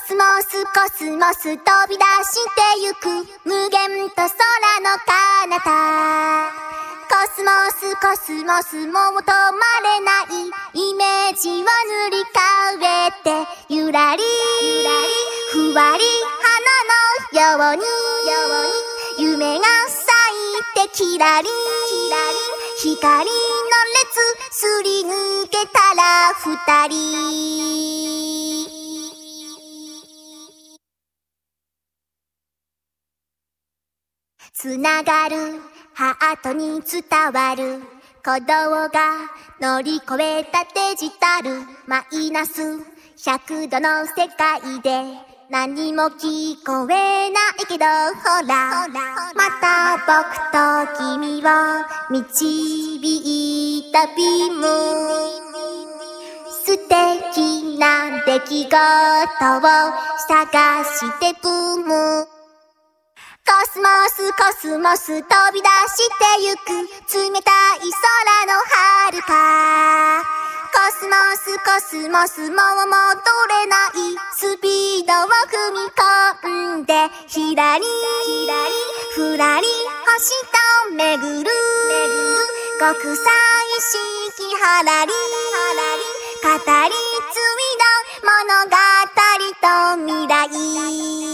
スモスコスモス飛び出してゆく無限と空の彼方。コスモスコスモスもう止まれないイメージを塗り替えてゆらりゆらりふわり花のように夢が咲いてキラリ光の列すり抜けたら二人。つながるハートに伝わる鼓動が乗り越えたデジタルマイナス100度の世界で何も聞こえないけどほらまた僕と君を導いたビーム素敵な出来事を探してブームコスモスコスモス飛び出してゆく冷たい空の遥かコスモスコスモスもう戻れないスピードを踏み込んでひらりふらり星と巡る極彩色はらり語り継いだ物語と未来